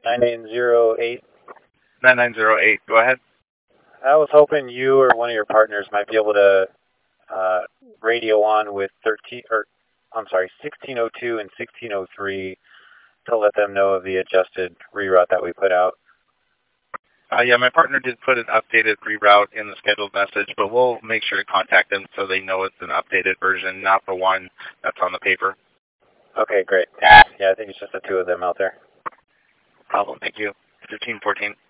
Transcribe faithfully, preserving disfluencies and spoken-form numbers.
nine nine zero eight. nine nine zero eight, go ahead. I was hoping you or one of your partners might be able to uh, radio on with thirteen, or I'm sorry, sixteen oh two and sixteen oh three to let them know of the adjusted reroute that we put out. Uh, yeah, my partner did put an updated reroute in the scheduled message, but we'll make sure to contact them so they know it's an updated version, not the one that's on the paper. Okay, great. Yeah, I think it's just the two of them out there. Problem. Thank you. fifteen fourteen.